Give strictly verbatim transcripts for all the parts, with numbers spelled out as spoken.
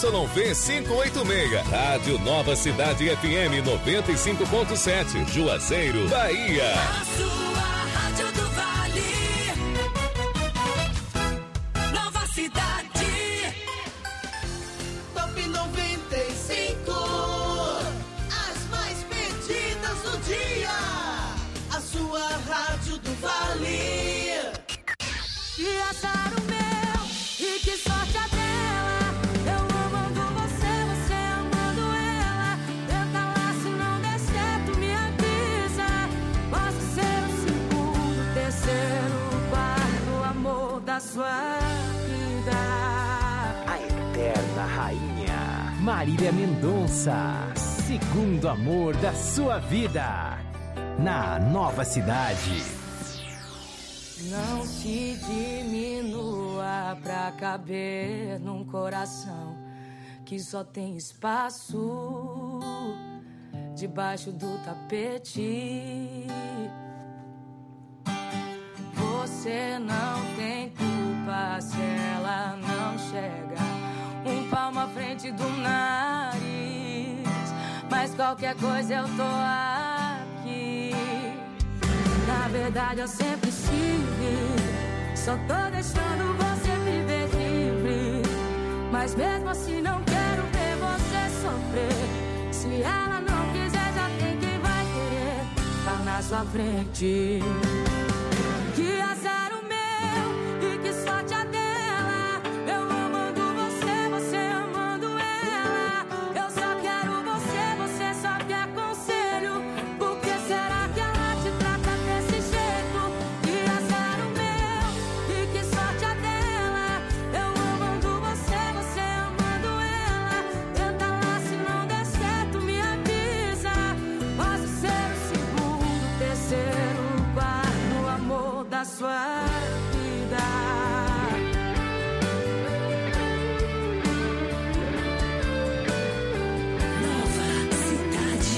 V quinhentos e oitenta e seis. Rádio Nova Cidade F M noventa e cinco ponto sete, Juazeiro, Bahia. A sua Rádio do Vale. Nova Cidade. Top noventa e cinco. As mais pedidas do dia. A sua Rádio do Vale. Que azar o meu e que sorte a dela. Eu amando você, você amando ela. Tenta lá, se não der certo, me avisa. Posso ser o segundo, terceiro, quarto amor da sua vida. A eterna rainha Marília Mendonça. Segundo amor da sua vida. Na Nova Cidade. Não se diminua pra caber num coração que só tem espaço debaixo do tapete. Você não tem culpa se ela não chega um palmo à frente do nariz, mas qualquer coisa eu tô aqui. Na verdade eu sempre estive, só tô deixando você viver livre. Mas mesmo assim não quero ver você sofrer. Se ela não quiser, já tem quem vai querer tá na sua frente. Que azar o meu e que sorte a dela. Eu amando você, você amando ela. Eu só quero você, você só quer conselho. Por que será que ela te trata desse jeito? Que azar o meu e que sorte a dela. Eu amando você, você amando ela. Tenta lá, se não der certo, me avisa. Posso ser o segundo, terceiro, quarto amor da sua vida. Nova Cidade.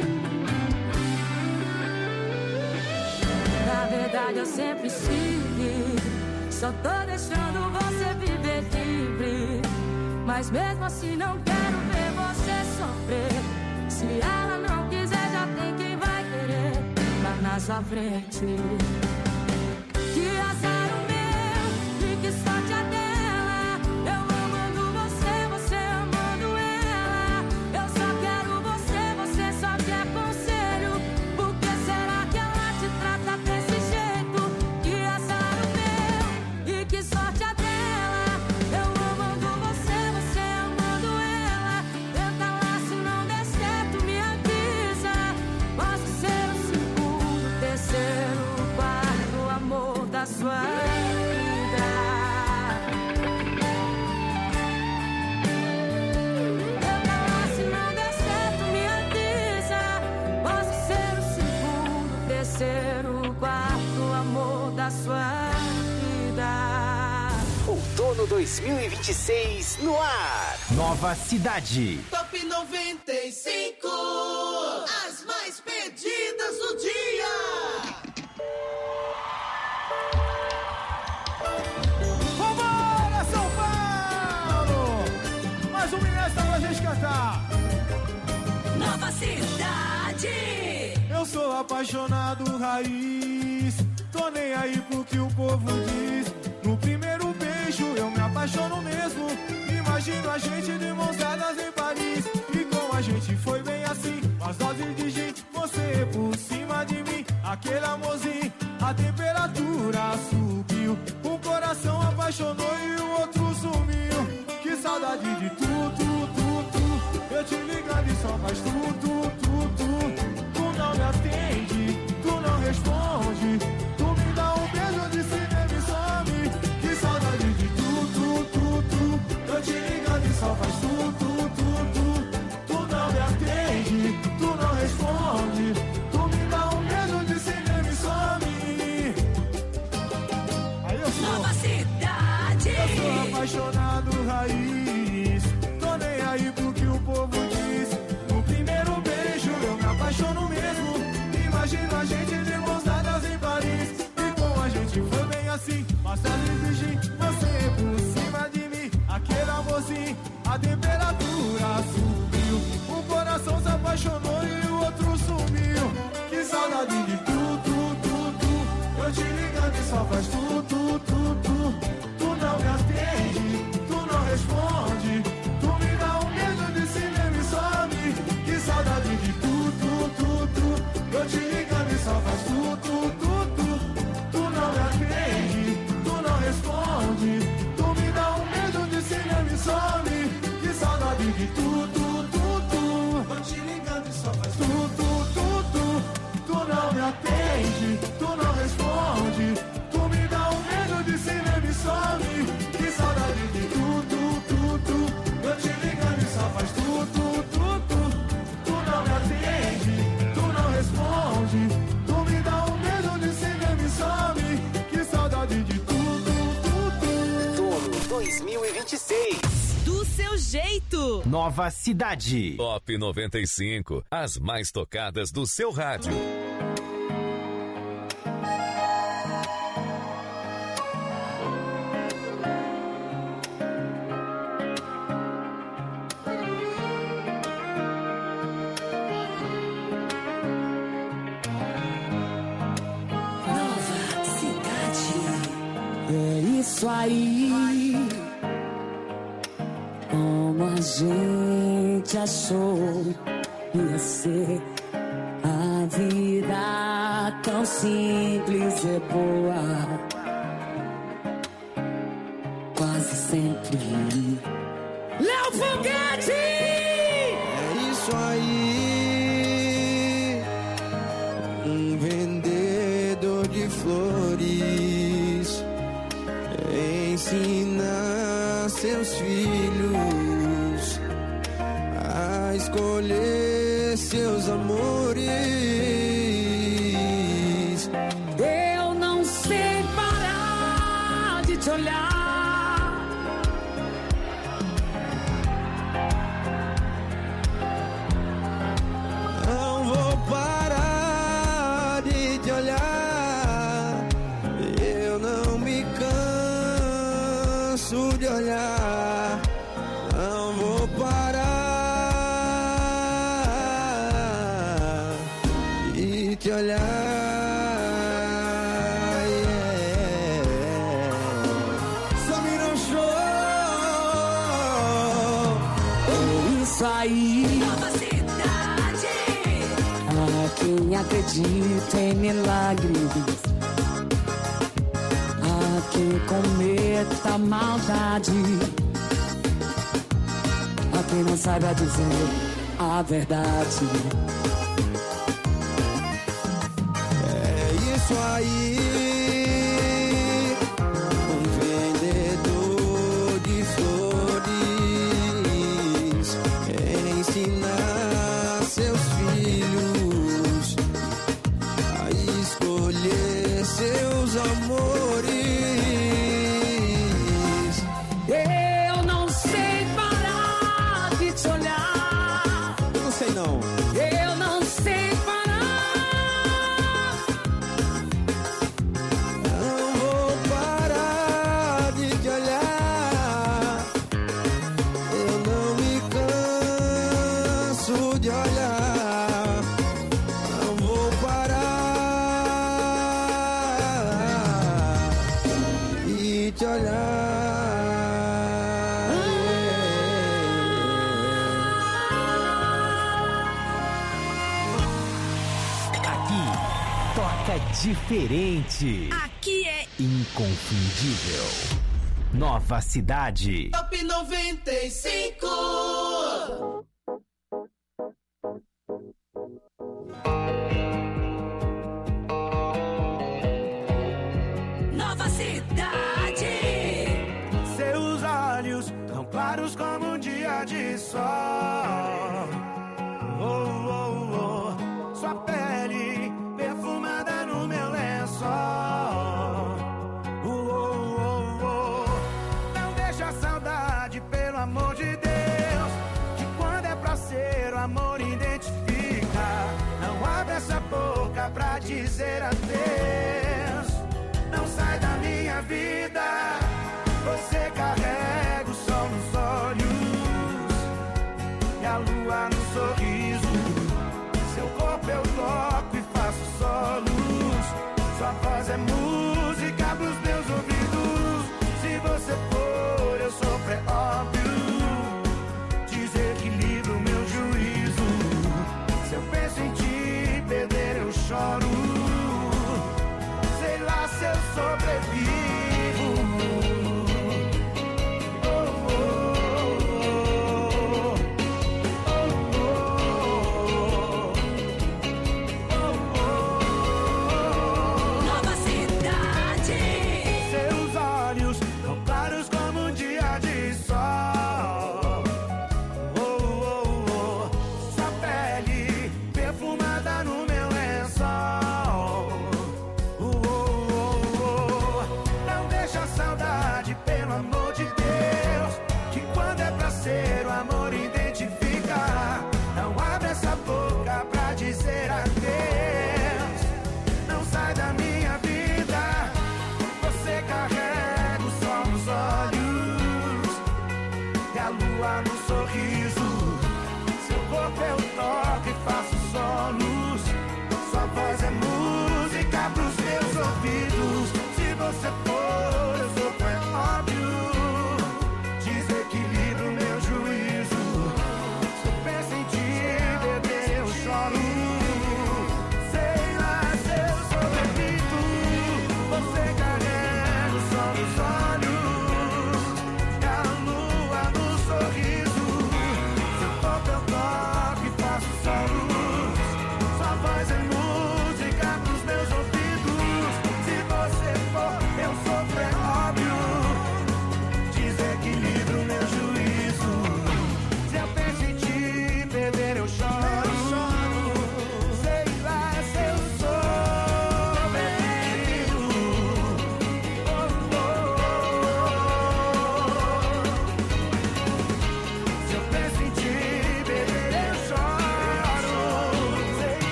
Na verdade eu sempre estive, só tô deixando você viver livre. Mas mesmo assim não quero ver você sofrer. Se ela não quiser, já tem quem vai querer tá na sua frente. Que azar o meu e que sorte a dela. Eu amando você, você amando ela. Eu só quero você, você só quer conselho. Por que será que ela te trata desse jeito? Que azar o meu e que sorte a dela. Eu amando você, você amando ela. Tenta lá, se não der certo, me avisa. Posso ser o segundo, terceiro, quarto amor da sua vida. Tenta lá, se não der certo, me avisa. Posso ser o segundo, terceiro, quarto amor da sua vida. Outono dois mil e vinte e seis no ar. Nova Cidade. Top noventa e cinco. As mais pedidas do dia. Vambora, São Paulo! Mais um minuto pra gente cantar. Nova Cidade. Eu sou apaixonado raiz, tô nem aí pro que o povo diz. No primeiro beijo eu me apaixono mesmo. Imagino a gente de mãos dadas em Paris. E com a gente foi bem assim, as doses de gin, você por cima de mim. Aquele amorzinho, a temperatura subiu. Um coração apaixonou e o outro sumiu. Que saudade de tu, tu, tu, tu. Eu te ligando e só faz tu, tu, tu, tu. Tu não me atende, tu não responde. Tu me dá um beijo de cinema e some. Que saudade de tu, tu, tu, tu. Eu te ligando e só faz tu, tu, tu, tu. Tu não me atende, tu não responde. Tu me dá um beijo de cinema e some. Aí eu sou Nova Cidade. Eu sou apaixonado raiz, tô nem aí pro que o povo diz. No primeiro beijo eu me apaixono mesmo. Imagino a gente de mãos dadas em Paris. E com a gente foi bem assim, mas tá de gin, você por cima de mim. Aquele amorzinho, a a temperatura subiu. Um coração se apaixonou e o outro sumiu. Que saudade de tu, tu, tu, tu. Eu te ligando e só faz tu, tu, tu, tu. Tu não me atende, tu não responde. Tu me dá um beijo de cinema e some. Que saudade de tu, tu, tu, tu. Eu te ligando e só faz tu, tu, tu, tu. Tu não me atende, tu não responde. Tu me dá um beijo de cinema e some. Que saudade de tu, tu, tu, tu. Eu te ligando e só faz tu, tu, tu, tu. Tu não me atende, tu não responde. Tu me dá um beijo de cinema e some. Que saudade de tu, tu, tu, tu. Eu te ligando e só faz tu, tu, tu, tu. Tu não me atende, tu não responde. Tu me dá um beijo de cinema e some. Que saudade de tu, tu, tu, tu. Outono dois mil e vinte e seis. Do seu jeito. Nova Cidade. Top noventa e cinco. As mais tocadas do seu rádio. Nova Cidade. É isso aí. Como a gente achou ia ser a vida tão simples e boa. Quase sempre. Léo Foguete! É isso aí. Um vendedor de flores ensina seus filhos a escolher seus amores. Eu não sei parar de te olhar. Não vou parar de te olhar. Eu não me canso de olhar. Não vou parar de te olhar. Yeah. Samira Show. É isso aí. Nova Cidade. A quem acredita em milagres, a quem cometa maldade, a quem não saiba dizer a verdade. É isso aí. Um vendedor de flores ensina seus filhos a escolher seus amores. Eu não sei parar de te olhar. Eu não sei não. Eu não sei parar. Não vou parar de te olhar. Eu não me canso de olhar. Não vou parar de te olhar. Aqui toca diferente. Aqui é Inconfundível. Nova Cidade. Top noventa e cinco. Nova Cidade. Seus olhos tão claros como um dia de sol. Oh, oh, oh. Sua pele perfumada no meu lençol. Oh, oh, oh, oh. Não deixa a saudade, pelo amor de Deus. Que quando é pra ser, o amor identifica. Não abre essa boca pra dizer adeus. Não sai da minha vida. Você carrega o sol nos olhos.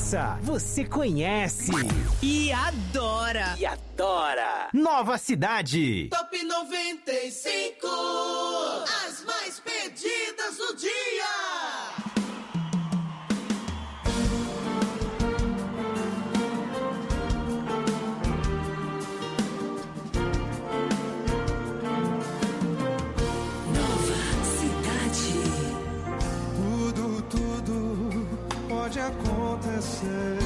Essa você conhece e adora. E adora. Nova Cidade. Top noventa e cinco. As mais pedidas do dia. Pode acontecer.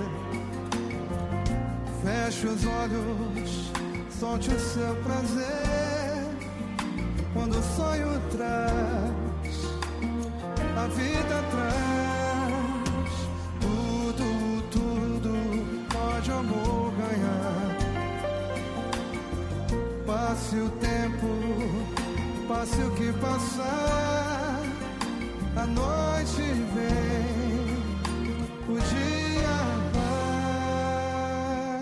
Feche os olhos, solte o seu prazer. Quando o sonho traz, a vida traz. Tudo, tudo pode o amor ganhar. Passe o tempo, passe o que passar. A noite vem, o dia vai.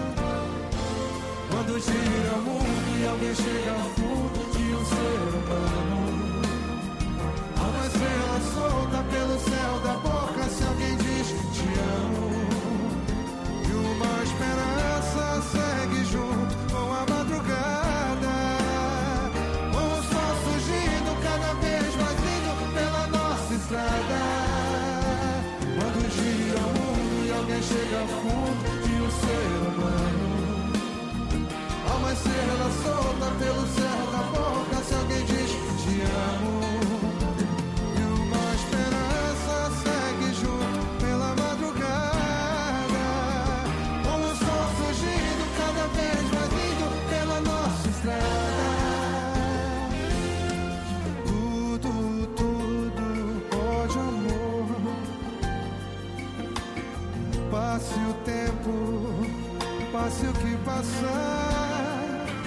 Quando gira o mundo e alguém chega ao fundo de um ser humano, há uma estrela solta pelo céu da boca se alguém diz te amo. E uma esperança segue junto com a madrugada, com o sol surgindo cada vez mais lindo pela nossa estrada. Quando gira o mundo e alguém chega ao fundo de um ser humano, há uma estrela solta pelo céu da boca se alguém diz te amo. E uma esperança segue junto pela madrugada, com o sol surgindo cada vez mais lindo pela nossa estrada. Tudo, tudo pode amor. Passe o tempo, passe o que passar.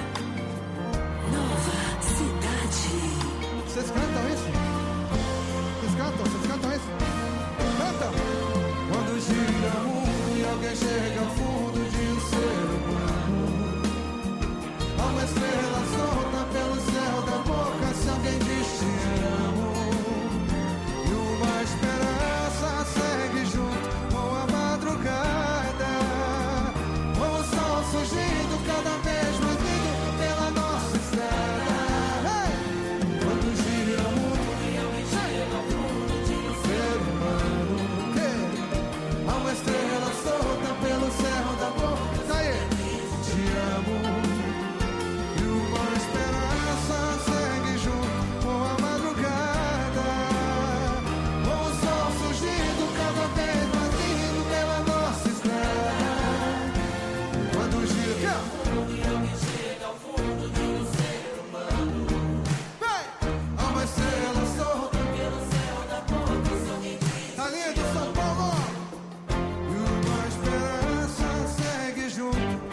Nova Cidade. Vocês cantam isso? Vocês cantam? Vocês cantam isso? Cantam! Quando gira o mundo e alguém chega ao fundo de um ser humano, há uma estrela solta pelo céu da boca se alguém diz te amo. E uma esperança segue junto com a madrugada, com o sol surgindo cada vez mais lindo pela nossa estrada. Hey! Quando gira o mundo e alguém chega ao fundo de um ser humano, hey! Há uma estrela solta pelo céu da boca, aí, te amo. E uma esperança segue junto com a madrugada, com o sol surgindo cada vez mais lindo pela nossa estrada. Quando gira e alguém chega ao fundo de um ser humano, há uma estrela solta pelo céu da boca se alguém diz tá lindo São Paulo. E uma esperança segue junto,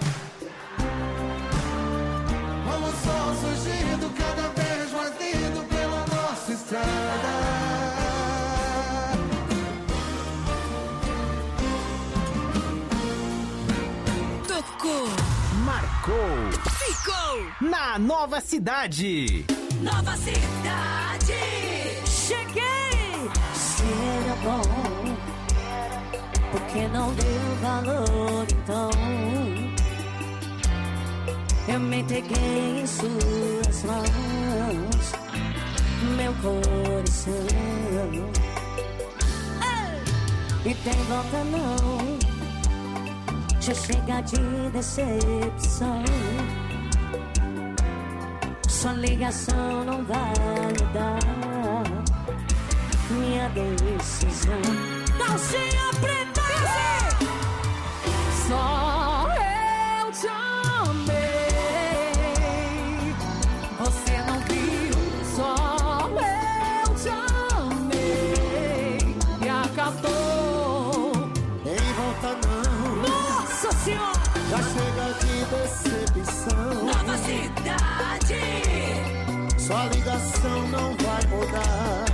com o sol surgindo cada vez mais lindo pela nossa estrada. Tocou, marcou ficou na Nova Cidade. Nova Cidade. Cheguei. Se era bom, porque não deu valor então. Eu me entreguei em suas mãos, meu coração. Ei! E tem volta não, já chega de decepção. Sua ligação não vai mudar minha decisão. Calcinha preta. Só eu te amei, você não viu. Só eu te amei e acabou. Tem volta não, Nossa Senhora. já chega de decepção. Nova Cidade. Sua ligação não vai mudar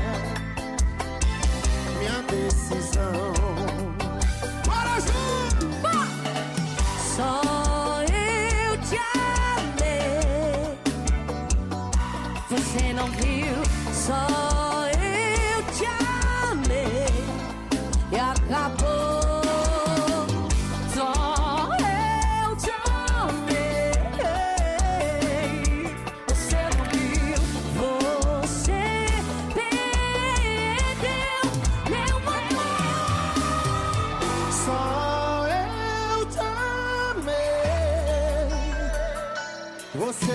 minha decisão. Bora junto! Só eu te amei, você não viu. Só eu te amei e acabou.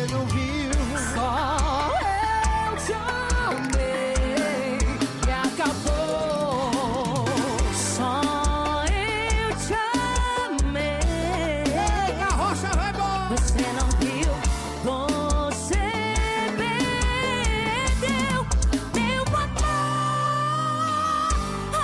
você não viu. Só eu te amei e acabou. Só eu te amei. Ei, a rocha vai embora. Você não viu, você perdeu meu amor.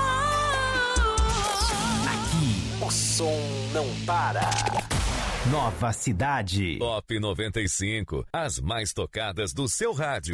Aqui, o som não para. Nova Cidade. Top noventa e cinco, as mais tocadas do seu rádio.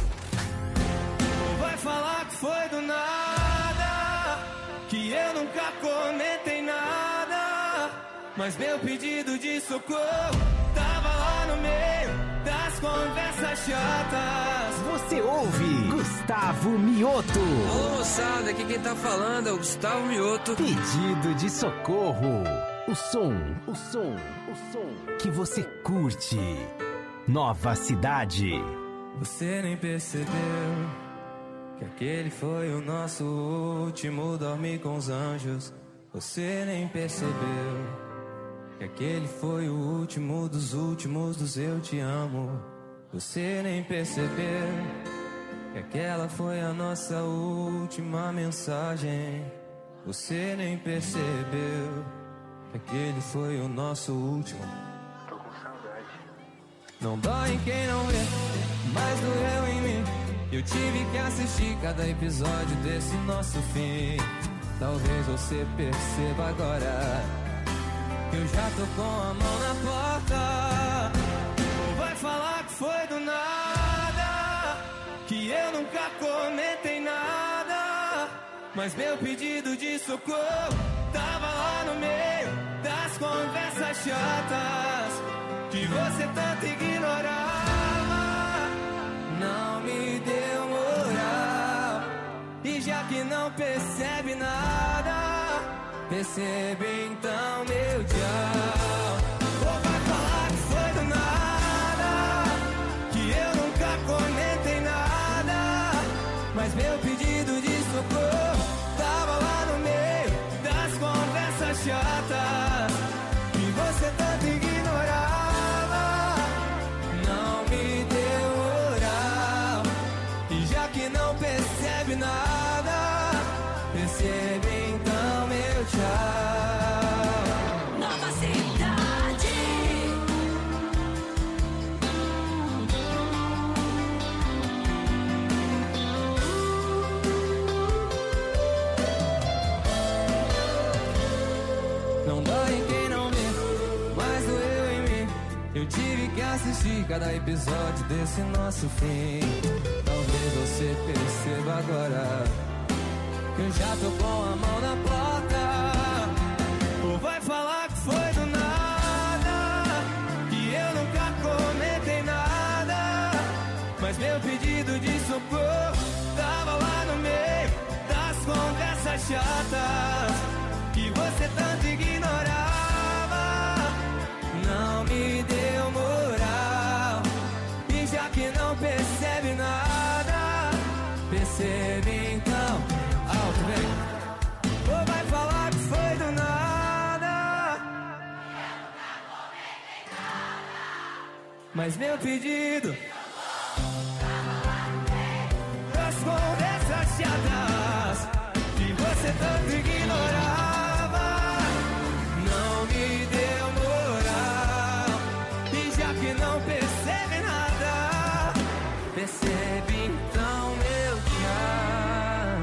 Vai falar que foi do nada, que eu nunca comentei nada, mas meu pedido de socorro tava lá no meio das conversas chatas. Você ouve Gustavo Mioto. Alô, moçada, aqui quem tá falando é o Gustavo Mioto. Pedido de socorro. O som, o som, o som que você curte. Nova Cidade. Você nem percebeu que aquele foi o nosso último dormir com os anjos. Você nem percebeu que aquele foi o último dos últimos dos eu te amo. Você nem percebeu que aquela foi a nossa última mensagem. Você nem percebeu que aquele foi o nosso último. Tô com saudade. Não dói em quem não vê, mas doeu em mim. Eu tive que assistir cada episódio desse nosso fim. Talvez você perceba agora que eu já tô com a mão na porta. Ou vai falar que foi do nada, que eu nunca comentei nada, mas meu pedido de socorro tava lá no meio das conversas chatas que você tanto ignorava. Não me deu moral, e já que não percebe nada, percebe então meu tchau. Ou vai falar que foi do nada, que eu nunca comentei nada, mas meu pedido de socorro tava lá no meio das conversas chatas que você tanto ignorava. Não me deu moral, e já que não percebe nada, percebe então meu tchau. Nova Cidade. Não dói em quem não vê, mas doeu em mim. Eu tive que assistir cada episódio desse nosso fim. Talvez você perceba agora que eu já tô com a mão na porta. Ou vai falar que foi do nada, que eu nunca comentei nada, mas meu pedido de socorro tava lá no meio das conversas chatas que você tanto ignorava. Não me deu moral, e já que não percebe nada, percebe então. Alto, vem. Ou vai falar que foi do nada, mas meu pedido das conversas chatas que você tanto ignorava. Não me deu moral, e já que não percebe nada, percebe então meu tchau.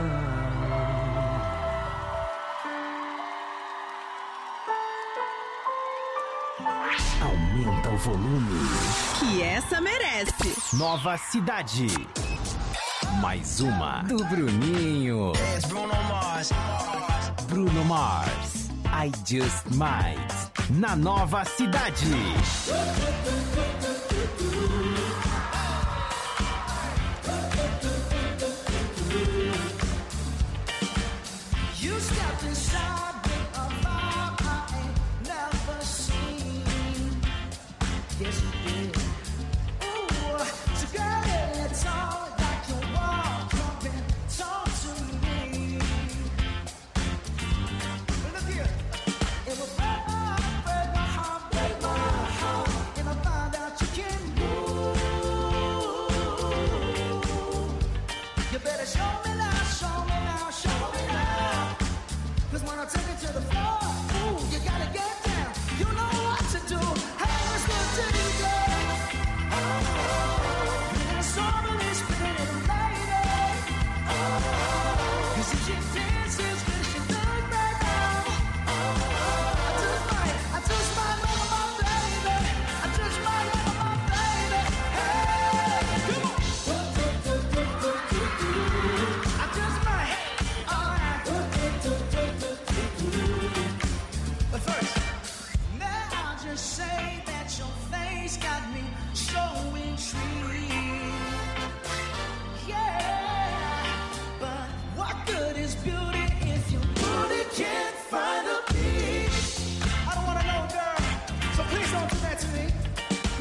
Aumenta o volume. Que essa merece. Nova Cidade. Mais uma do Bruninho. Bruno Mars. Bruno Mars. I Just Might. Na Nova Cidade. You stepped inside with a vibe I ain't never seen. Yes, you did. Ooh, so girl, it's all like you walk up and talk to me. Look here, it will break my heart, break my heart, break my heart, and I find out you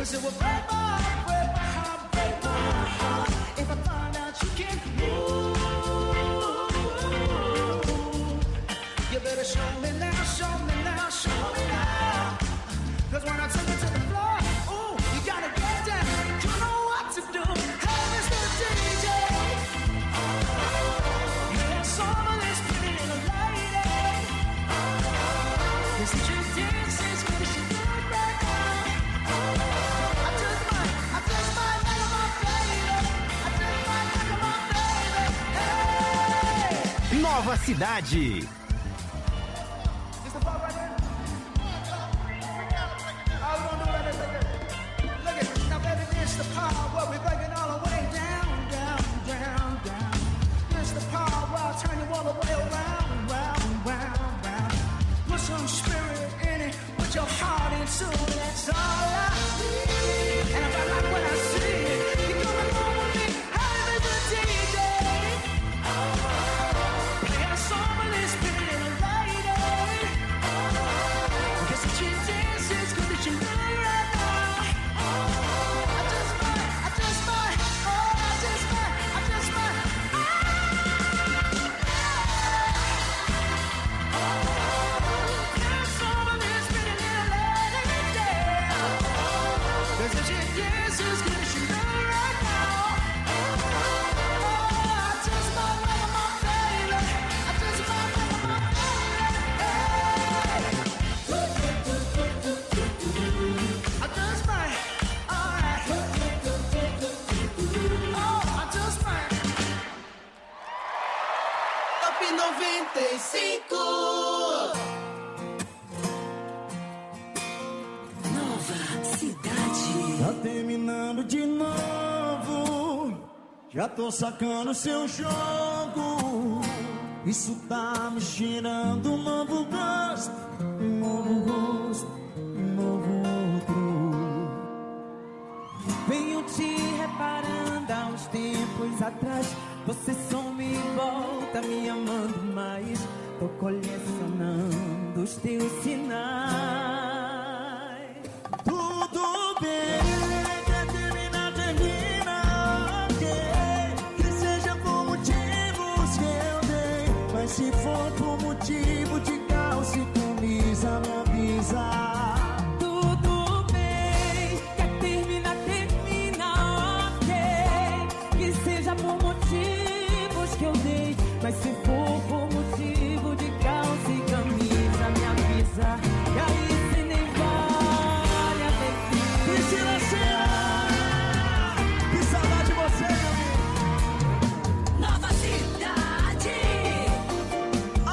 Cause it will break my heart, break my heart, break my heart if I find out you can't move. You better show me now, show me now, show me now. Cause when I take it to the floor, ooh, you gotta get down. You know what to do. Hey, Mister D J, yeah, someone is pretty little lady. This is your dance, it's good as you do it right now. I just might, I just might make her my baby. I just might make her my baby. Hey! Nova Cidade. The power where we break it all the way down, down, down, down. It's the power where I turn you all the way around, round, round, round. Put some spirit in it, put your heart into it. That's all I need. And if I like what I see, you're gonna go with me. Hey, Mister D J, play a song with this pretty little lady. Guess that you dance as good as you do right now. noventa e cinco. Nova Cidade. Tá terminando de novo. Já tô sacando seu jogo. Isso tá me cheirando um novo gosto. Um novo rosto, um novo outro. Venho te reparando há uns tempos atrás. Você some e volta me amando mais. Tô colecionando os teus sinais. Tudo bem, quer terminar, termina, ok. Que seja por motivos que eu dei. Mas se for por motivo de calça e camisa, me avisa. Tudo bem, quer terminar, termina, ok. Que seja por motivos que eu dei. Mas se for por motivo de calça e camisa, me avisa. E aí cê nem vale a pena. Priscila Senna, que saudade de você, meu amigo. Nova Cidade. Oh!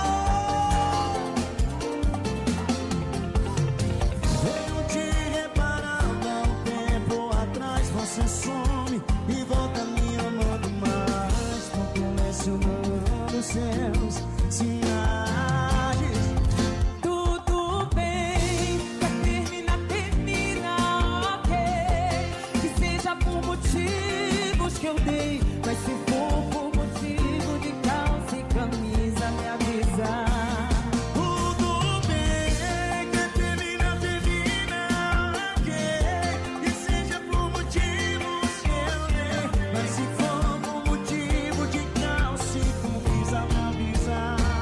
Venho te reparando há um tempo atrás. Você some e volta me amando mais. Tô colecionando seus sinais. Tudo bem, quer terminar, termina, ok. Que seja por motivos que eu dei. Mas se for por motivo de calça e camisa, me avisa. Tudo bem, quer terminar, termina, ok. Que seja por motivos que eu dei. Mas se for por motivo de calça e camisa, me avisa.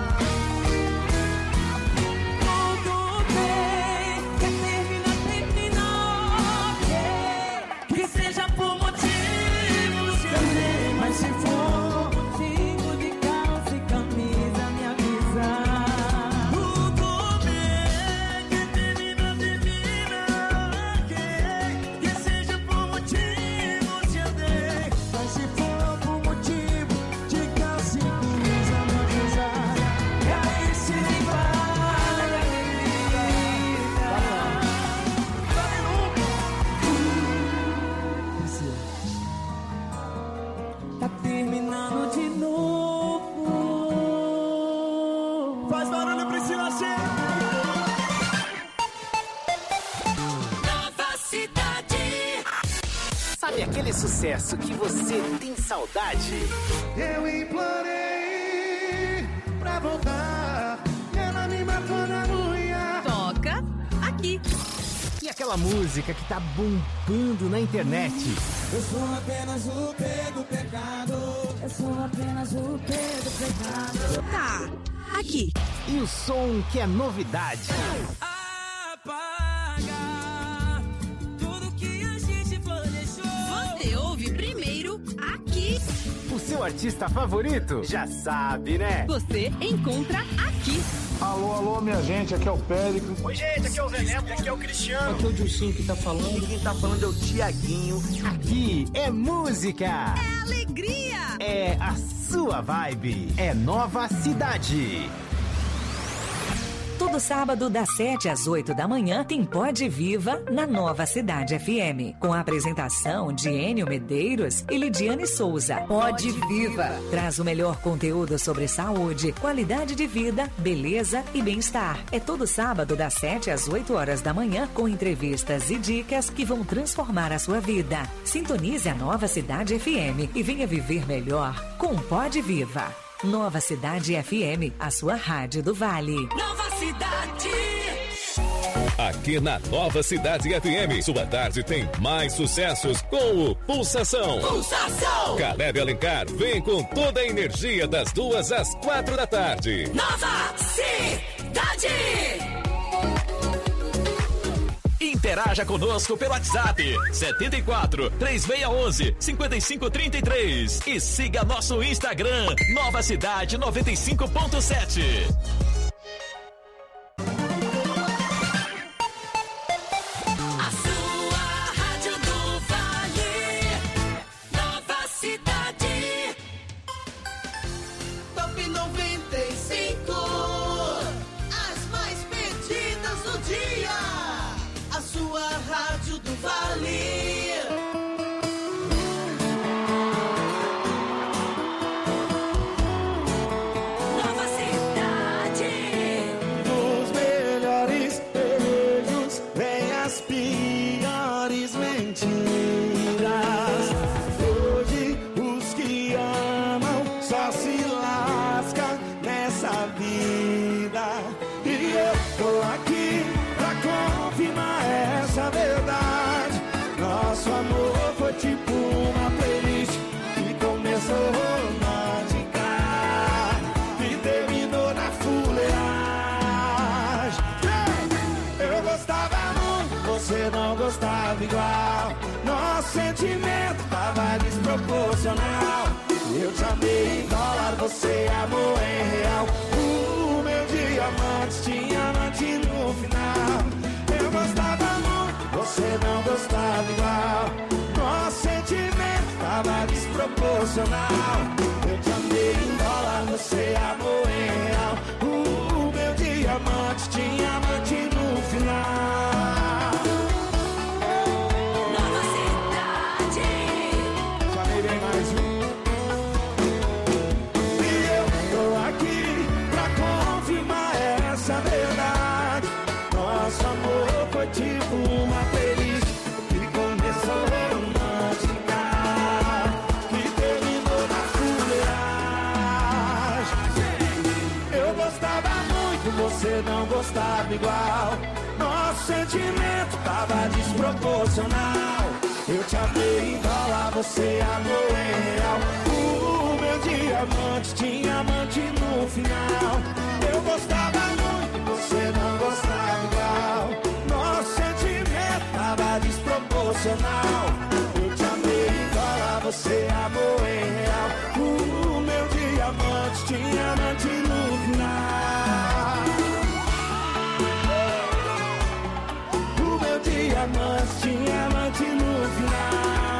Tudo bem, quer terminar, termina, ok. Que seja por motivos que eu dei. Mas se for por motivo de calça e camisa, me avisa. Tudo bem, quer terminar, termina, ok. Que seja por motivos que eu dei. Mas se for por motivo de calça e camisa, me avisa. E aí se vale a Tá terminando de novo. Faz barulho, Priscila Senna. Nova Cidade. Sabe aquele sucesso que você tem saudade? Eu implorei pra voltar e ela me matou na unha. Toca aqui. E aquela música que tá bombando na internet. Eu sou apenas o P do pecado. Eu sou apenas o P do pecado. Tá, aqui. E o som que é novidade. Apaga tudo que a gente planejou. Você ouve primeiro aqui. O seu artista favorito? Já sabe, né? Você encontra aqui. Alô, alô, minha gente, aqui é o Péricles. Oi, gente, aqui é o Zé Neto, aqui é o Cristiano. Aqui é o Dilcinho que tá falando. E quem tá falando é o Tiaguinho. Aqui é música. É alegria. É a sua vibe. É Nova Cidade. Todo sábado, das sete às oito da manhã, tem Pode Viva na Nova Cidade F M. Com a apresentação de Enio Medeiros e Lidiane Souza. Pode Viva traz o melhor conteúdo sobre saúde, qualidade de vida, beleza e bem-estar. É todo sábado, das sete às oito horas da manhã, com entrevistas e dicas que vão transformar a sua vida. Sintonize a Nova Cidade F M e venha viver melhor com Pode Viva. Nova Cidade F M, a sua rádio do Vale. Nova Cidade. Aqui na Nova Cidade F M, sua tarde tem mais sucessos com o Pulsação. Pulsação. Caleb Alencar vem com toda a energia das duas às quatro da tarde. Nova Cidade. Interaja conosco pelo WhatsApp setenta e quatro, três seis um um, cinco cinco três três e siga nosso Instagram Nova Cidade noventa e cinco ponto sete. A sua rádio do Vale. Nova Cidade. Top noventa e cinco. As mais pedidas do dia. A sua rádio do Vale. Nova Cidade. Os melhores beijos vem as piores mentiras. Hoje os que amam só se lascam nessa vida. E eu tô aqui pra confirmar essa verdade. Nosso amor foi tipo uma playlist que começou romântica e terminou na fuleiragem. Eu gostava muito, você não gostava igual. Nosso sentimento tava desproporcional. Eu te amei em dólar, você amou em real. O meu diamante tinha amante no final. Eu gostava muito, você não gostava igual. Nosso sentimento tava desproporcional. Eu te amei em dólar, você amou em real. O meu diamante tinha amante no final. Nova Cidade. Chamei bem mais um. E eu tô aqui pra confirmar essa verdade. Nosso amor foi tipo uma playlist que começou romântica, que terminou na fuleiragem. Eu gostava muito, você não gostava igual. Nosso sentimento tava desproporcional. Eu te amei em dólar, você amou em real. O meu diamante tinha amante no final. Eu gostava muito, você não gostava igual. Nosso sentimento tava desproporcional. Eu te amei em dólar, você amou em real. O meu diamante tinha amante no final. O meu diamante tinha amante no final.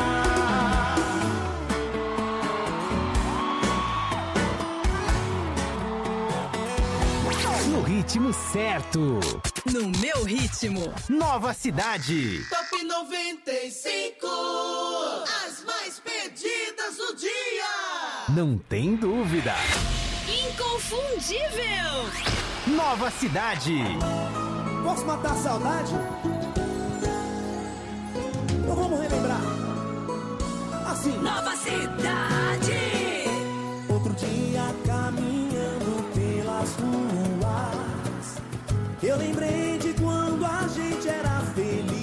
No ritmo certo. No meu ritmo. Nova Cidade. Top noventa e cinco. As mais pedidas do dia. Não tem dúvida. Inconfundível. Nova Cidade. Posso matar a saudade? Então vamos relembrar. Assim. Nova Cidade. Outro dia caminhando pelas ruas, eu lembrei de quando a gente era feliz.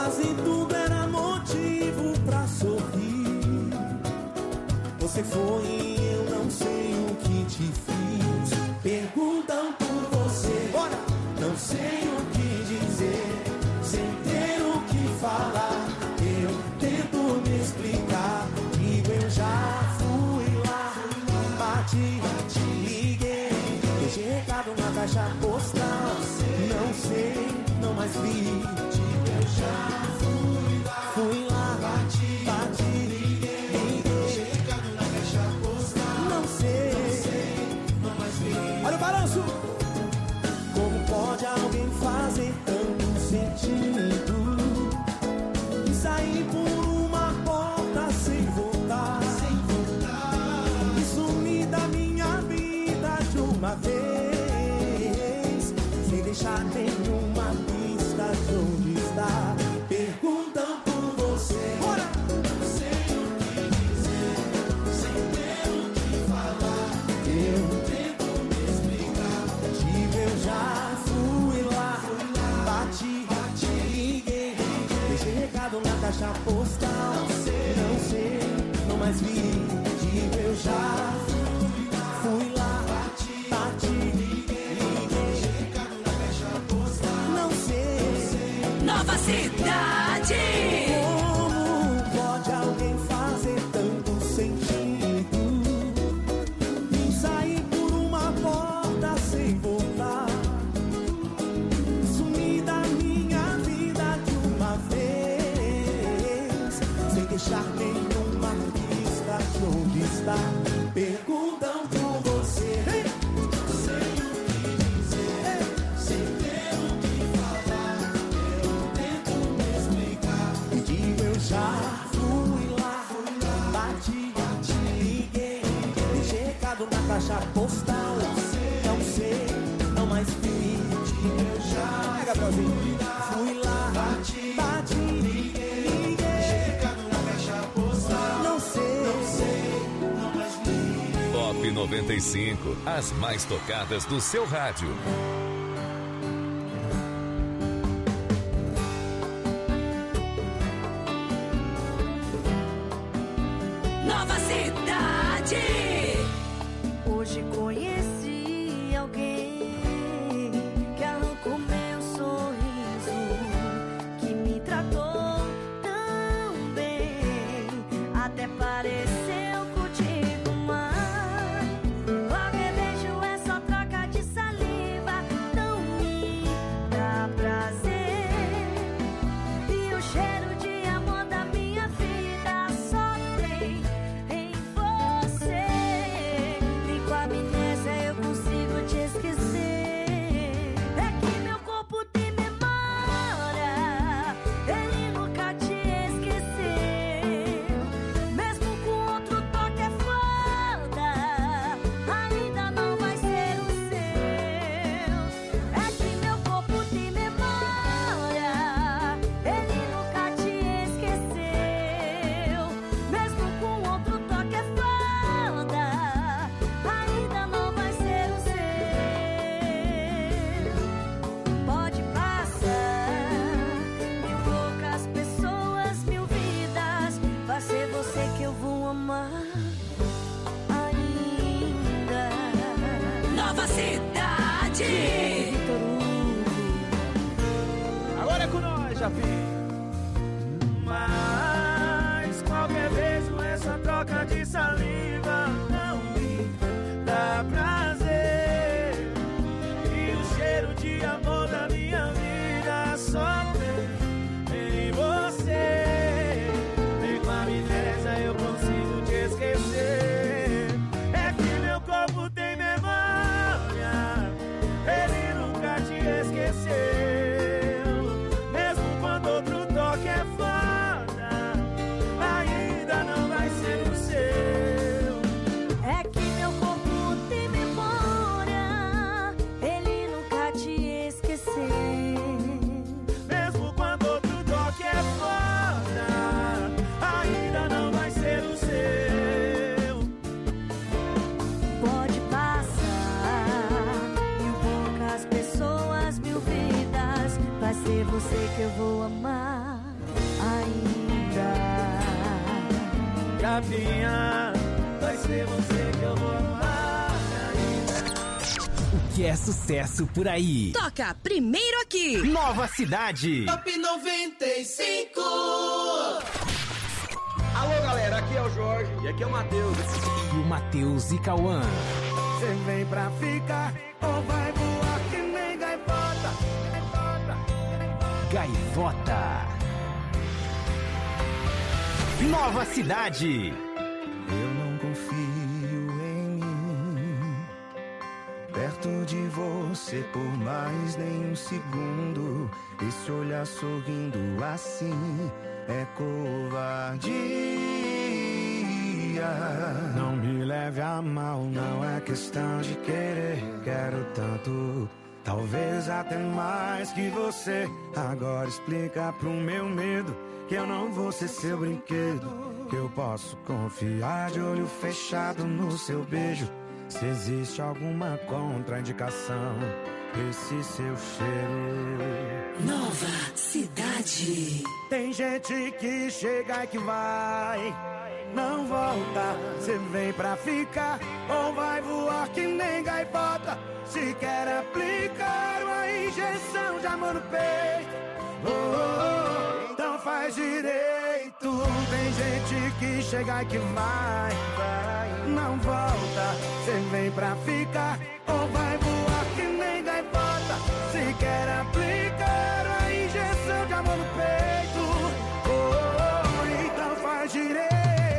Quase tudo era motivo pra sorrir. Você foi e eu não sei o que te fiz. Perguntam por você, bora! Não sei o que dizer, sem ter o que falar. Eu tento me explicar, digo eu já fui lá. Bati, liguei, deixei recado na caixa postal. Não sei, não mais vi. Eu já fui lá, fui lá, bati, bati, liguei, liguei, deixei recado na caixa postal. Não sei, não sei, não mais vi. Olha o balanço! Como pode alguém fazer tanto sentido e sair por uma porta sem voltar, sem voltar, e sumir da minha vida de uma vez, sem deixar nenhuma pista de onde está? Perguntam por você, bora! Não sei o que dizer, sem ter o que falar. Eu tento me explicar, digo eu já fui lá, fui lá, bati, bati, liguei, deixei recado na caixa postal. Não sei, não sei, não mais vi. Digo eu já fui lá, fui lá, bati, bati, liguei, liguei, deixei recado na caixa postal. Não sei, não sei, Nova Cidade. como pode alguém fazer tanto sentido e sair por uma porta sem voltar, sumir da minha vida de uma vez, sem deixar nenhuma pista de onde está? Perguntam por você, não sei o que dizer, sem ter o que falar. Eu tento me explicar e digo eu já fui lá, fui lá, bati, bati, liguei, deixei recado na caixa postal. Não sei, não mais vi. Digo eu já Pega, fui lá, fui lá, bati, bati, liguei, liguei, deixei recado na caixa postal. Não sei, não sei, não mais vi. Top noventa e cinco, as mais tocadas do seu rádio. Nova Cidade. Hoje conheci alguém que arrancou meu sorriso, que me tratou tão bem, até pareceu contigo, mas qualquer beijo é só troca de saliva, não me dá prazer. E o cheiro de amor da minha vida só tem em você. E com a amnésia eu consigo te esquecer. É que meu corpo tem memória, ele nunca te esqueceu. Mesmo com outro toque é foda, ainda não vai ser o seu. É que meu corpo tem memória, ele nunca te esqueceu. Mesmo com outro toque é foda, ainda não vai ser o seu. Pode passar mil loucas pessoas, mil vidas, vai ser você que eu vou amar ainda. Nova Cidade. Vitor Hugo. Agora é com nós, Jafi. Mas qualquer beijo, essa troca de saliva não me dá prazer. E o cheiro de amor da minha vida só tem em você. Nem com a amnésia eu consigo te esquecer. É que meu corpo tem memória, ele nunca te esqueceu. Mesmo quando outro chapinha. Vai ser você que eu vou amar ainda. O que é sucesso por aí? Toca primeiro aqui. Nova Cidade. Top noventa e cinco. Alô, galera, aqui é o Jorge e aqui é o Matheus. E o Matheus e Cauã. Você vem pra ficar ou vai voar que nem gaivota? Gaivota, Gaivota. Nova Cidade. Eu não confio em mim, perto de você por mais nem um segundo. Esse olhar sorrindo assim é covardia. Não me leve a mal, não é questão de querer. Quero tanto, talvez até mais que você. Agora explica pro meu medo que eu não vou ser seu brinquedo, que eu posso confiar de olho fechado no seu beijo. Se existe alguma contraindicação, esse seu cheiro. Nova Cidade. Tem gente que chega e que vai, não volta. Você vem pra ficar ou vai voar que nem gaivota? Se quer aplicar uma injeção de amor no peito, oh, oh, oh, então faz direito. Tem gente que chega e que vai, vai, não volta. Você vem pra ficar ou vai voar que nem gaivota? Se quer aplicar uma injeção de amor no peito, oh, oh, oh, então faz direito.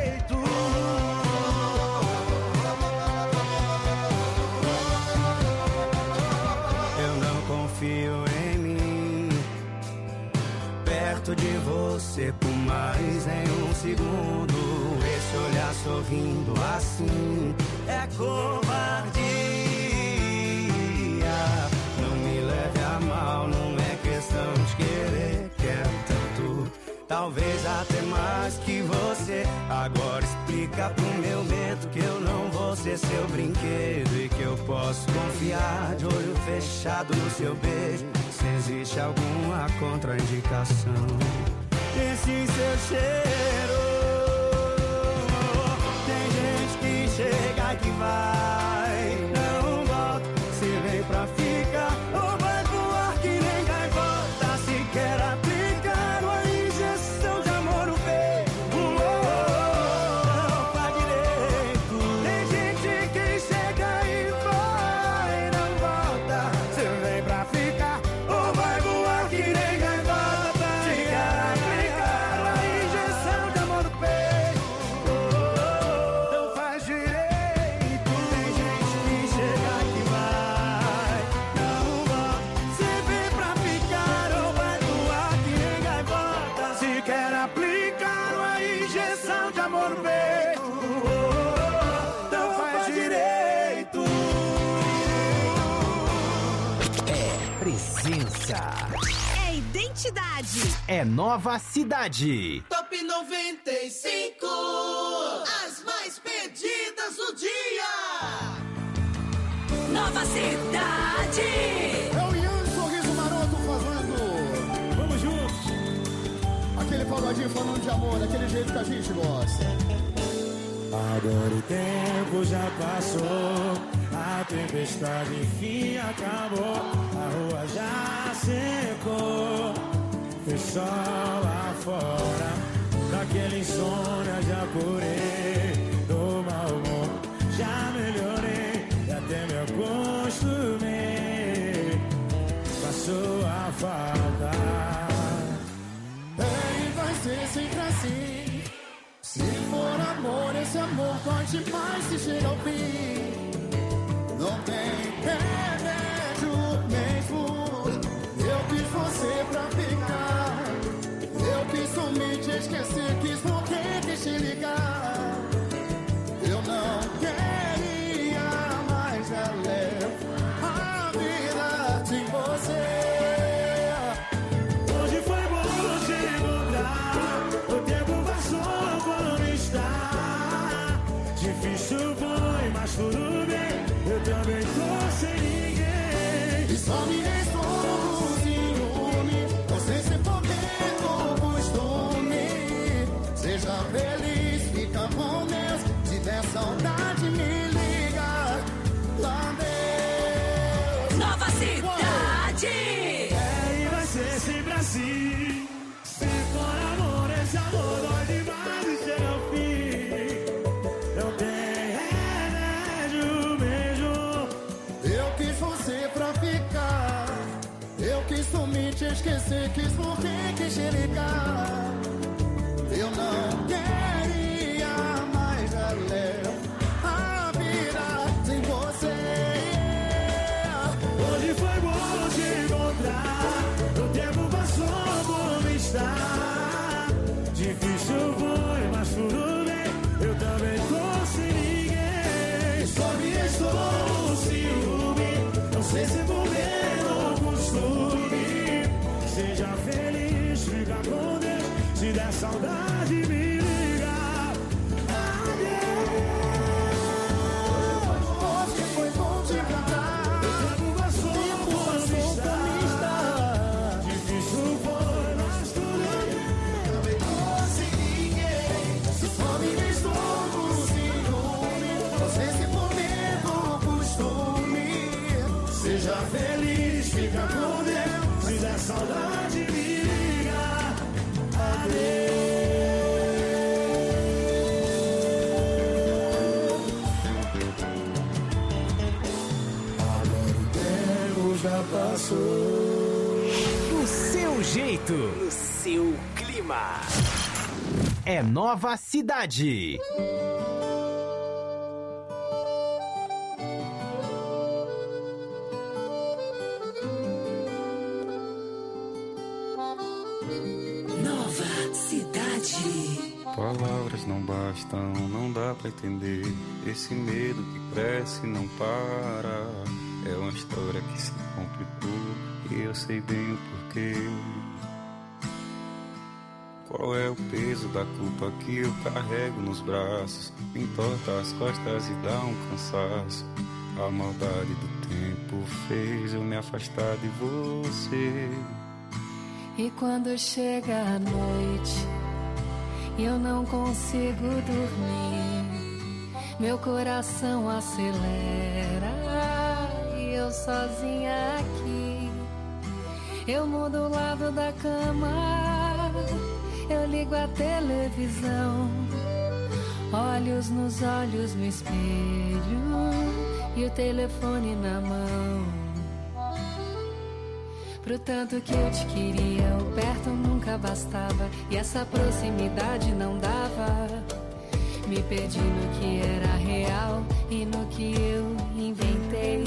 Confio em mim, perto de você por mais nem um segundo. Esse olhar sorrindo assim é covardia. Não me leve a mal, não é questão de querer. Quero tanto, talvez até mais que você. Agora explica pro meu medo que eu não vou ser seu brinquedo e que eu posso confiar de olho fechado no seu beijo. Se existe alguma contraindicação, esse seu cheiro. Tem gente que chega e que vai, não volta. Se vem pra ficar ou vai voar que nem gaivota? Se quer aplicar uma injeção de amor no peito, oh, oh, oh, não faz direito. Tem gente que chega e vai, não volta. Se vem pra ficar ou vai voar que nem gaivota? Se quer aplicar uma injeção de amor no peito, oh, oh, oh, então faz direito. Tem gente que chega e vai, não volta. Se vem pra ficar ou vai voar que nem gaivota? Se quer aplicar uma injeção de amor no peito, oh, oh, oh, então faz direito. É presença. É identidade. É Nova Cidade. Top noventa e cinco. As mais pedidas do dia. Nova Cidade. É o Ian Sorriso Maroto falando. Vamos juntos. Aquele pagodinho falando de amor, daquele jeito que a gente gosta. Agora o tempo já passou, a tempestade enfim acabou, a rua já secou, fez sol lá fora, daquele insônia já curei, do mau humor já melhorei, e até me acostumei, passou a falta. E vai ser sempre assim. Se for amor, esse amor pode mais se chegar ao fim. Não tem remédio mesmo. Eu quis você pra ficar. Eu quis sumir, te esquecer, quis morrer, deixa eu ligar. Eu não queria mais, já levo a vida de você. Hoje foi bom te encontrar, o tempo passou como está. Difícil foi, mas tudo bem, eu também tô sem ninguém. E só me restou o ciúme, você se poder no costume. Seja feliz, fica bom. Difícil foi, mas tudo bem. Eu também tô sem ninguém. Só me restou o ciúme. Não sei se vou ver ou costume. Seja feliz, fica com Deus. Se der saudade, me liga. Adeus. Hoje foi bom te encantar. Eu trago vassoura pra estar. Difícil foi, mas tudo bem. Também tô sem ninguém. Se só me restou um ciúme. Não sei se por medo ou costume. Seja feliz, fica com Deus. Se der saudade, me liga. Adeus. Agora o tempo já passou. Do seu jeito, no seu clima. É Nova Cidade. Nova Cidade. Palavras não bastam, não dá pra entender. Esse medo que cresce e não para. É uma história que se complicou e eu sei bem o porquê. Qual é o peso da culpa que eu carrego nos braços? Me entorta as costas e dá um cansaço. A maldade do tempo fez eu me afastar de você. E quando chega a noite, eu não consigo dormir. Meu coração acelera e eu sozinha aqui. Eu mudo o lado da cama, eu ligo a televisão. Olhos nos olhos no espelho e o telefone na mão. Pro tanto que eu te queria, o perto nunca bastava. E essa proximidade não dava. Me perdi no que era real e no que eu inventei.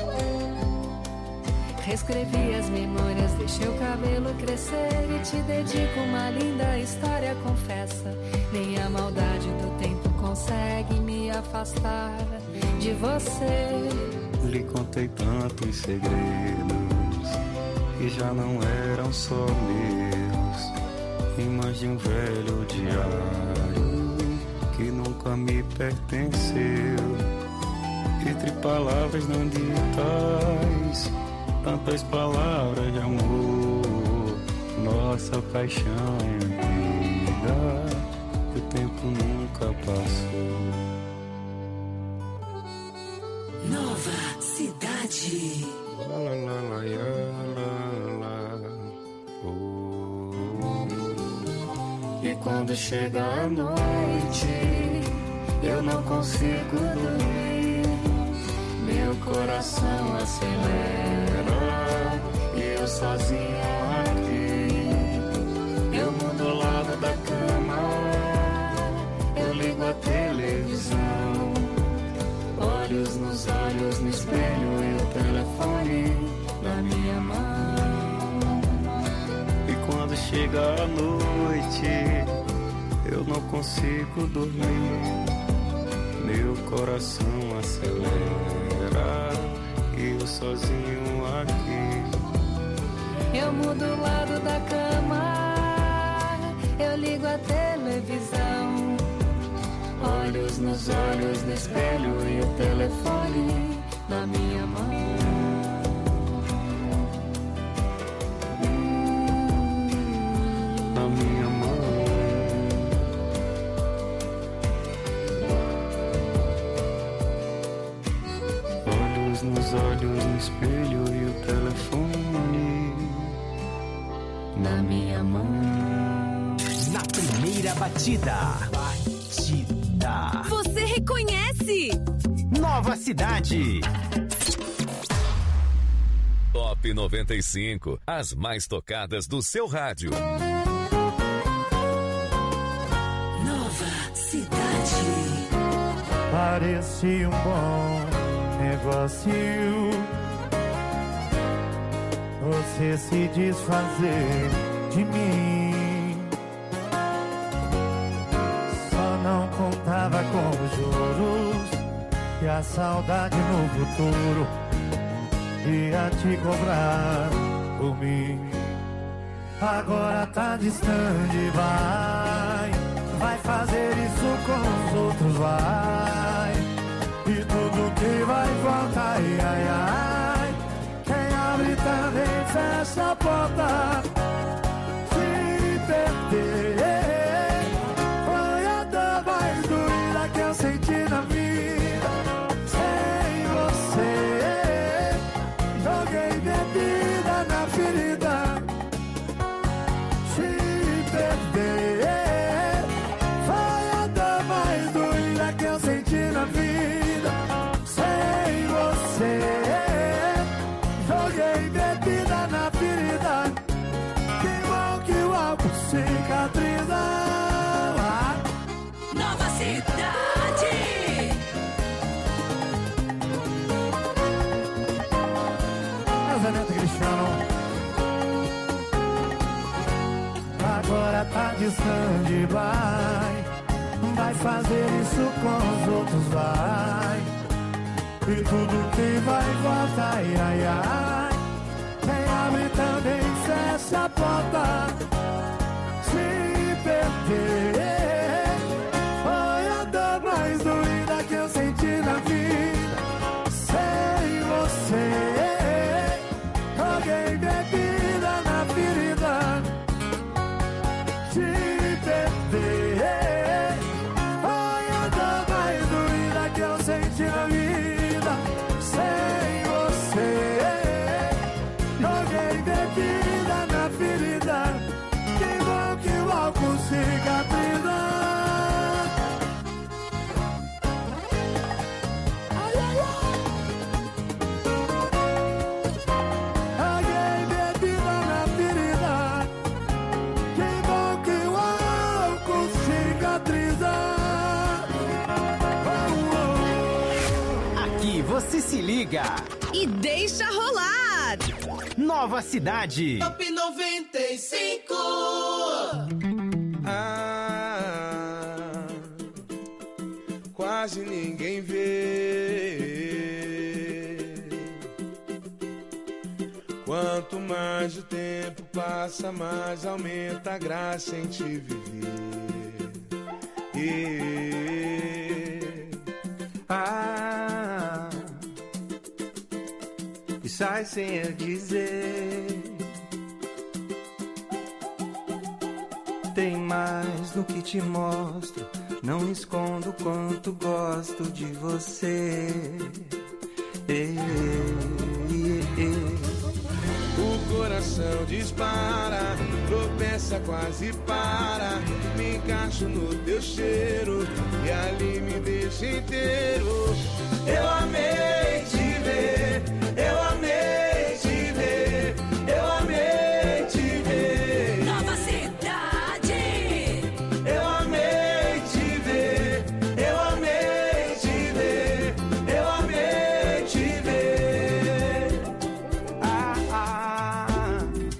Reescrevi as memórias, deixei o cabelo crescer e te dedico uma linda história, confessa. Nem a maldade do tempo consegue me afastar de você. Lhe contei tantos segredos que já não eram só meus. Rimas de um velho diário que nunca me pertenceu. Entre palavras não ditas, tantas palavras de amor. Nossa paixão é vida, o tempo nunca passou. Nova Cidade. La, la, la, la, la, la. Oh. E quando chega a noite, eu não consigo dormir. Meu coração acelera e eu sozinho aqui. Eu mudo o lado da cama, eu ligo a televisão. Olhos nos olhos no espelho e o telefone na minha mão. E quando chega a noite, eu não consigo dormir. Meu coração acelera e eu sozinho aqui. Eu mudo o lado da cama, eu ligo a televisão. Olhos nos olhos no espelho e o telefone na minha mão. Na minha mão. Olhos nos olhos no espelho e o telefone na minha mão. Na primeira batida. Você reconhece? Nova Cidade. Top noventa e cinco. As mais tocadas do seu rádio. Nova Cidade. Parecia um bom negócio você se desfazer de mim. a saudade no futuro, ia te cobrar por mim. Agora tá distante, vai, vai fazer isso com os outros, vai. E tudo que vai voltar, ai, ai, ai. Quem abre também fecha a porta. Se perder, foi a dor mais doída que eu senti na vida. Sem você, joguei bebida na ferida. Se perder, foi a dor mais doída que eu senti na vida. Sem você, joguei bebida na ferida. Que bom que o álcool cicatriza. Nova Cidade. Casamento Cristiano. Agora tá distante, vai, vai fazer isso com os outros, vai. E tudo que vai voltar, ai, ai, ai. Quem abre também fecha a porta. Se perder, foi a dor mais doída que eu senti na vida. Sem você, joguei bebida na ferida. Se perder, foi a dor mais doída que eu senti na vida. Sem você, joguei bebida na ferida. Que bom que o álcool cicatriza. Ai, ai, ai. Joguei bebida na ferida. Que bom que o álcool cicatriza. Aqui você se liga E deixa rolar. Nova Cidade. Top noventa e cinco. Ah, quase ninguém vê. Quanto mais o tempo passa, mais aumenta a graça em te viver. E, Ah, e sai sem eu dizer. Tem mais no que te mostro. Não escondo o quanto gosto de você. Ei, ei, ei. o coração dispara, tropeça, quase para. Me encaixo no teu cheiro e ali me deixa inteiro. Eu amei te ver, eu amei te ver, eu amei te ver. Nova Cidade. Eu amei te ver, eu amei te ver, eu amei te ver. Ah, ah,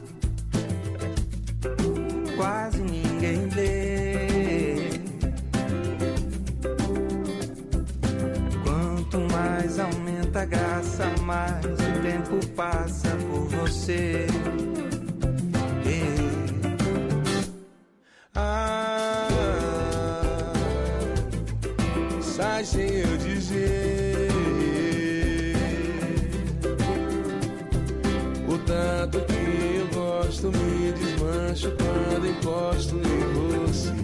quase ninguém vê. Quanto mais aumenta a graça, mais o tempo passa por você. Ei. Ah, sai sem eu dizer o tanto que eu gosto, me desmancho quando encosto em você.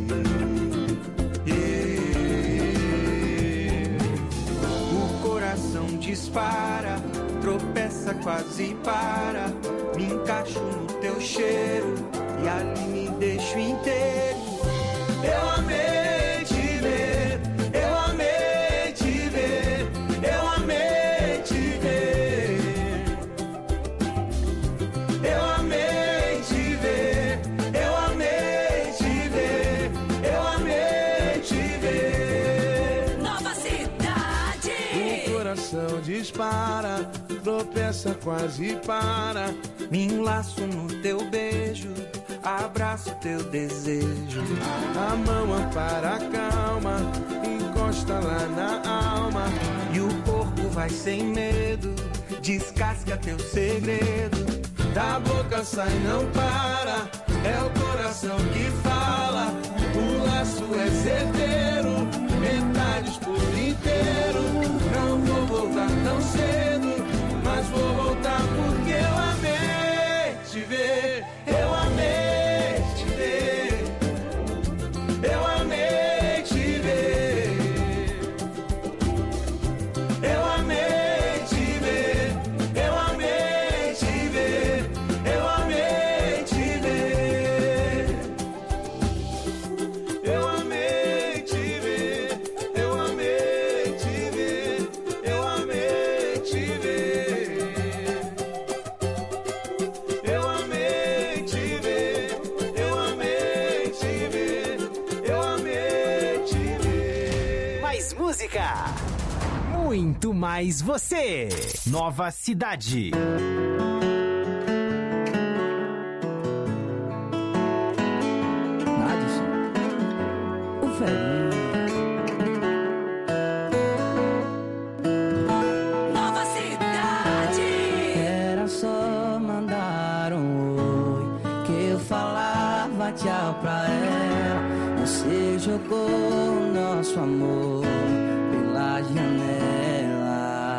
O coração dispara, tropeça, quase para. Me encaixo no teu cheiro e ali me deixo inteiro. Eu amei te ver, eu amei te ver, eu amei te ver. Eu amei te ver, eu amei te ver, eu amei te ver. Nova Cidade. O coração dispara, tropeça, quase para. Me enlaço no teu beijo, abraço teu desejo. A mão ampara a calma, encosta lá na alma. E o faz sem medo, descasca teu segredo. Da boca sai não para, é o coração que fala. O laço é certeiro, metades por inteiro. Não vou voltar tão cedo, mas vou voltar porque eu amei te ver. Eu amei te ver. Eu amei te ver. Eu amei te ver. Eu amei te ver. Eu amei te ver. Eu amei te ver. Eu amei te ver. Eu amei te ver. Eu amei te ver. Eu amei te ver. Eu amei te ver. Mais música, muito mais você. Nova Cidade. O velhinho. Nova Cidade. Era só mandar um oi que eu falava tchau pra ela. Você jogou o nosso amor pela janela.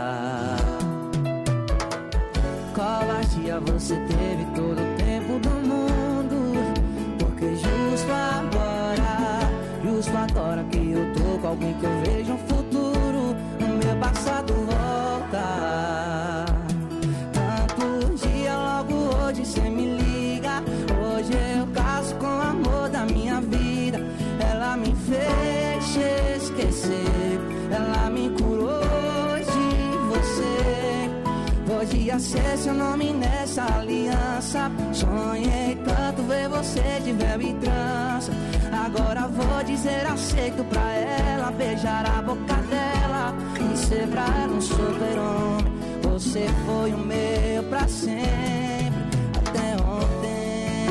Covardia, você teve todo o tempo do mundo. Porque justo agora, justo agora que eu tô com alguém que eu vejo um futuro, o meu passado volta. Tanto dia, logo hoje cê me liga. Hoje eu caso com o amor da minha vida. Ela me fez esquecer, ela me curou de você. Podia ser seu nome nessa aliança. Sonhei tanto ver você de véu e trança. Agora vou dizer aceito pra ela, beijar a boca dela e ser pra ela um super-homem. Você foi o meu pra sempre, até ontem.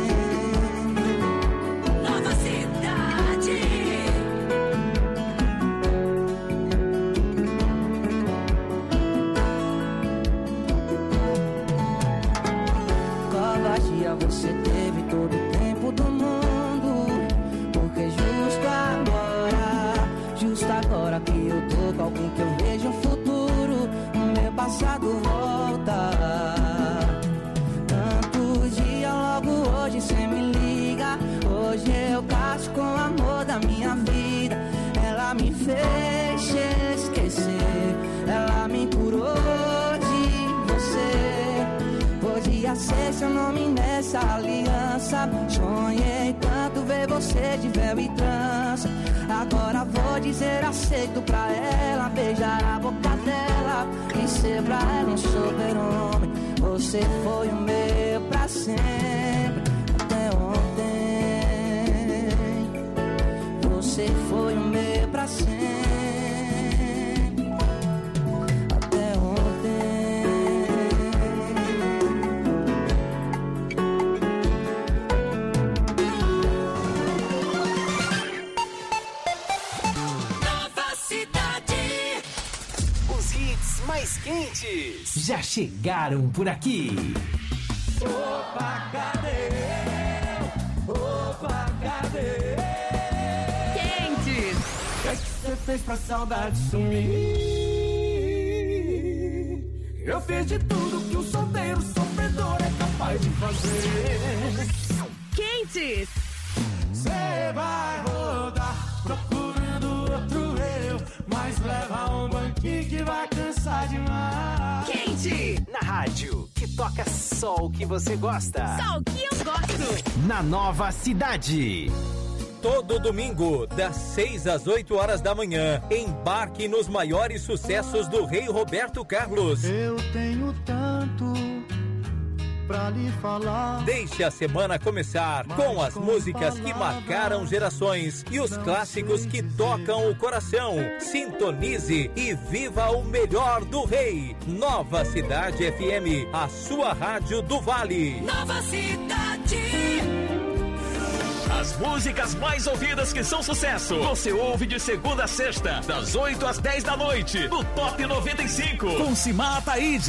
Nova Cidade. Covardia, você teve todo o tempo do mundo. Porque justo agora, justo agora que eu tô com alguém que eu vejo um futuro, o meu passado volta. Tanto dia, logo hoje cê me liga. Hoje eu caso com o amor da minha vida. Ela me fez esquecer, ela me curou de você. Podia ser seu nome nessa aliança. Sonhei tanto ver você de véu e trança. Agora vou dizer aceito pra ela, beijar a boca dela e ser pra ela um super-homem. Você foi o meu pra sempre, até ontem. Você foi o meu pra sempre, até ontem. Nova Cidade. Os hits mais quentes já chegaram por aqui. Opa, cadê? Opa, cadê? Quentes. O que é que você fez pra saudade sumir? Eu fiz de tudo que um solteiro sofredor é capaz de fazer. Quentes. Você vai rodar procurando outro eu, mas leva um banquinho que vai cansar demais. Quente. Na rádio que toca só o que você gosta. Só o que eu gosto. Na Nova Cidade. Todo domingo, das seis às oito horas da manhã, embarque nos maiores sucessos do Rei Roberto Carlos. Eu tenho tanto pra lhe falar. Deixe a semana começar com as músicas que marcaram gerações e os clássicos que tocam o coração. Sintonize e viva o melhor do Rei. Nova Cidade F M, a sua rádio do Vale. Nova Cidade. As As músicas mais ouvidas que são sucesso, você ouve de segunda a sexta, das oito às dez da noite, no Top noventa e cinco, com Simar Ataíde.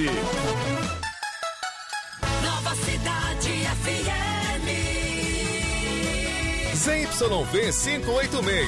Nova Cidade F M. Z Y V quinhentos e oitenta e seis,